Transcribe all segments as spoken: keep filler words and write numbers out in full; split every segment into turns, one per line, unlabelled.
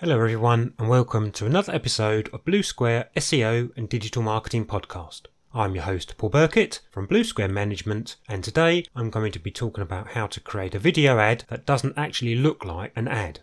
Hello everyone and welcome to another episode of Blue Square S E O and Digital Marketing Podcast. I'm your host Paul Burkett from Blue Square Management, and today I'm going to be talking about how to create a video ad that doesn't actually look like an ad.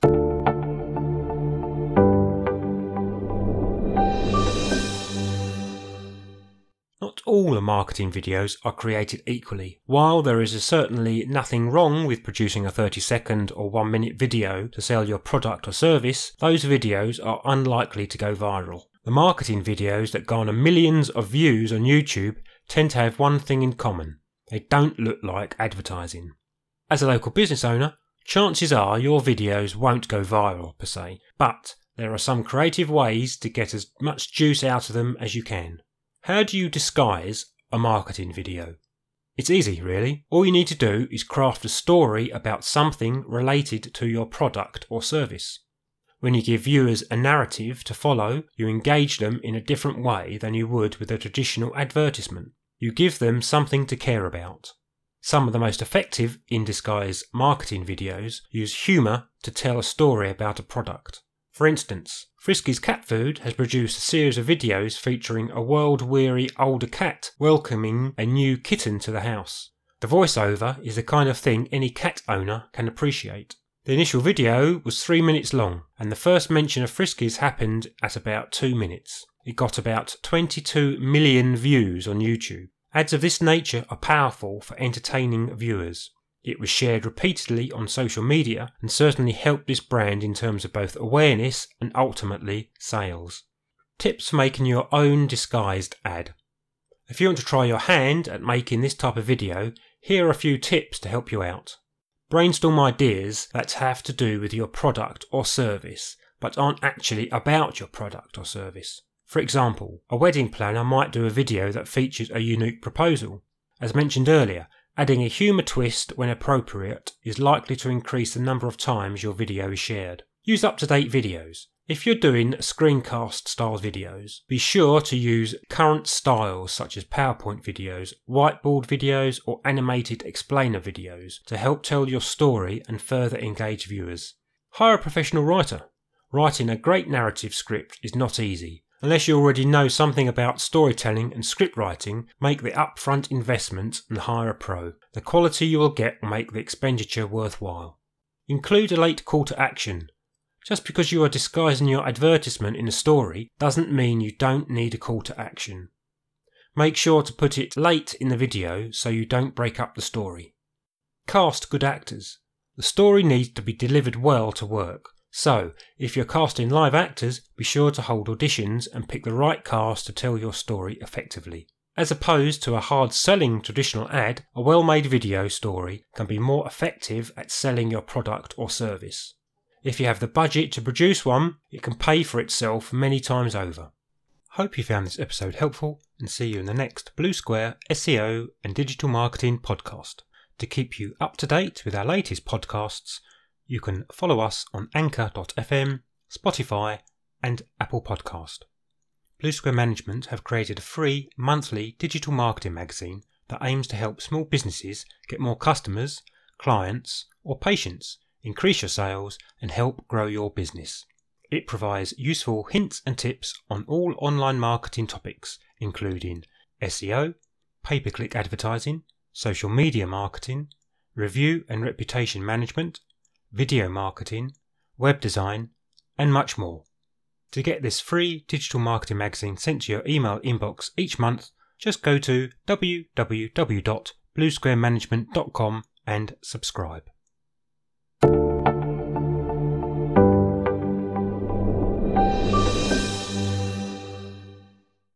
Not all the marketing videos are created equally. While there is certainly nothing wrong with producing a thirty second or one minute video to sell your product or service, those videos are unlikely to go viral. The marketing videos that garner millions of views on YouTube tend to have one thing in common: they don't look like advertising. As a local business owner, chances are your videos won't go viral per se, but there are some creative ways to get as much juice out of them as you can. How do you disguise a marketing video? It's easy, really. All you need to do is craft a story about something related to your product or service. When you give viewers a narrative to follow, you engage them in a different way than you would with a traditional advertisement. You give them something to care about. Some of the most effective in-disguise marketing videos use humour to tell a story about a product. For instance, Friskies Cat Food has produced a series of videos featuring a world-weary older cat welcoming a new kitten to the house. The voiceover is the kind of thing any cat owner can appreciate. The initial video was three minutes long, and the first mention of Friskies happened at about two minutes. It got about twenty-two million views on YouTube. Ads of this nature are powerful for entertaining viewers. It was shared repeatedly on social media and certainly helped this brand in terms of both awareness and ultimately sales. Tips for making your own disguised ad. If you want to try your hand at making this type of video, here are a few tips to help you out. Brainstorm ideas that have to do with your product or service, but aren't actually about your product or service. For example, a wedding planner might do a video that features a unique proposal. As mentioned earlier, adding a humour twist when appropriate is likely to increase the number of times your video is shared. Use up-to-date videos. If you're doing screencast style videos, be sure to use current styles such as PowerPoint videos, whiteboard videos or animated explainer videos to help tell your story and further engage viewers. Hire a professional writer. Writing a great narrative script is not easy. Unless you already know something about storytelling and script writing, make the upfront investment and hire a pro. The quality you will get will make the expenditure worthwhile. Include a late call to action. Just because you are disguising your advertisement in a story doesn't mean you don't need a call to action. Make sure to put it late in the video so you don't break up the story. Cast good actors. The story needs to be delivered well to work. So, if you're casting live actors, be sure to hold auditions and pick the right cast to tell your story effectively. As opposed to a hard-selling traditional ad, a well-made video story can be more effective at selling your product or service. If you have the budget to produce one, it can pay for itself many times over. Hope you found this episode helpful, and see you in the next Blue Square S E O and Digital Marketing Podcast. To keep you up to date with our latest podcasts, you can follow us on anchor dot f m, Spotify and Apple Podcast. Blue Square Management have created a free monthly digital marketing magazine that aims to help small businesses get more customers, clients or patients, increase your sales and help grow your business. It provides useful hints and tips on all online marketing topics, including S E O, pay-per-click advertising, social media marketing, review and reputation management, video marketing, web design, and much more. To get this free digital marketing magazine sent to your email inbox each month, just go to w w w dot blue square management dot com and subscribe.